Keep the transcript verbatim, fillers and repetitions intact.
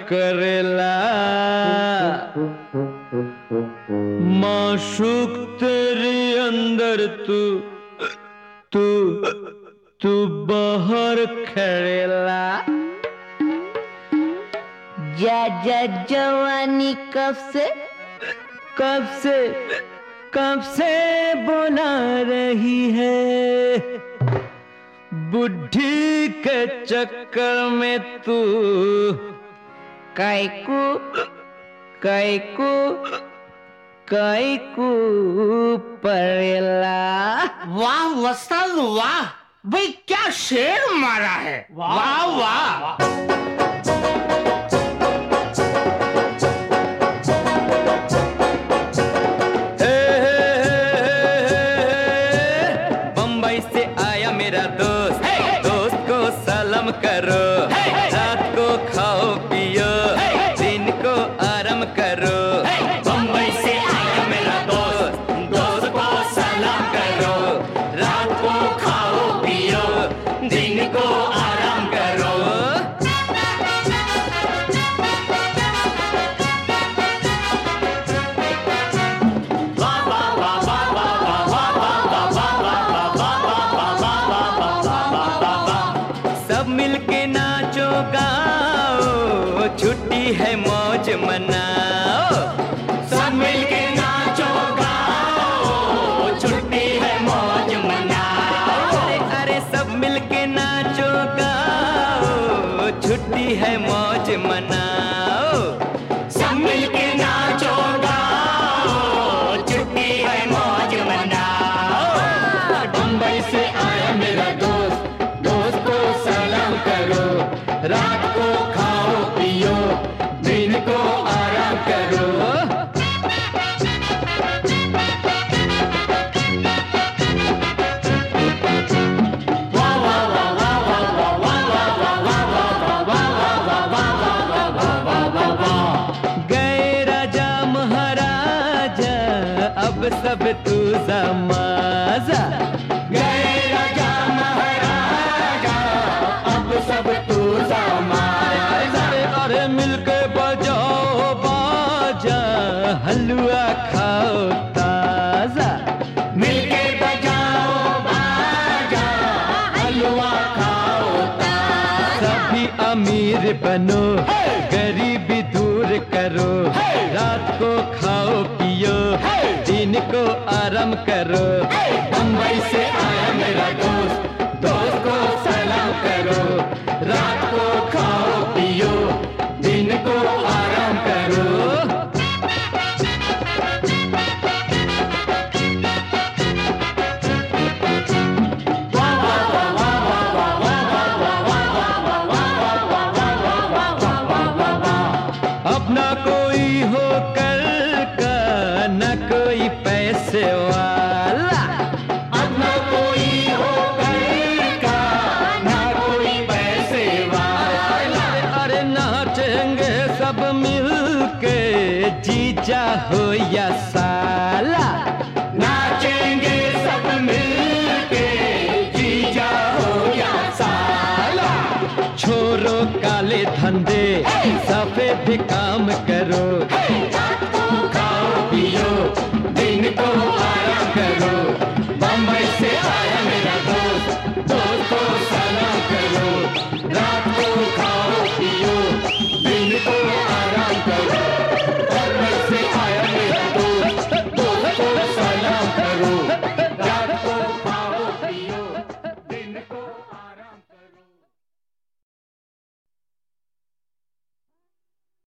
करेला माशूक तेरे अंदर तू तू तू बाहर खड़ेला। जा जा जवानी कब से कब से कब से बुला रही है, बुढ़ी के चक्कर में तू कैकू कैकू कैकू परेला। वाह वस्ताद वाह, भाई क्या शेर मारा है, वाह वाह। करो रात को खाओ पियो दिन को आराम करो। बम्बई से आया मेरा दोस्त, दोस्त को सलाम करो। रात को खाओ पियो दिन को आराम करो। मिलके नाचो गाओ छुट्टी है मौज मनाओ। सब मिलके नाचो गाओ छुट्टी है मौज मनाओ। अरे अरे सब मिलके नाचो गाओ छुट्टी है मौज मनाओ। सब मिलके नाचो गाओ छुट्टी है मौज मनाओ। बम्बई से आया मेरा दोस्त, दोस्त को सलाम करो। रात को खाओ पियो दिन को आराम करो। गए राजा महाराजा अब सब तू समाजा। गए राजा महाराजा अब सब तू समाजा। अरे मिलके बजाओ बाजा हलवा खाओ ताजा। मिलके बजाओ बाजा हलवा खाओ ताजा। सभी अमीर बनो गरीबी दूर करो। रात को खाओ पियो दिन को आराम करो। बम्बई से आया मेरा दोस्त, दोस्त को सलाम करो। रात को खाओ पियो दिन को आराम करो। अब ना कोई हो कल का न कोई पैसे वाला। अब न कोई हो कल का न कोई पैसे वाला। अरे नाचेंगे सब मिलके जीजा हो या साला। नाचेंगे सब मिलके जीजा हो या साला। छोरो काले धंधे सफेद काम करो।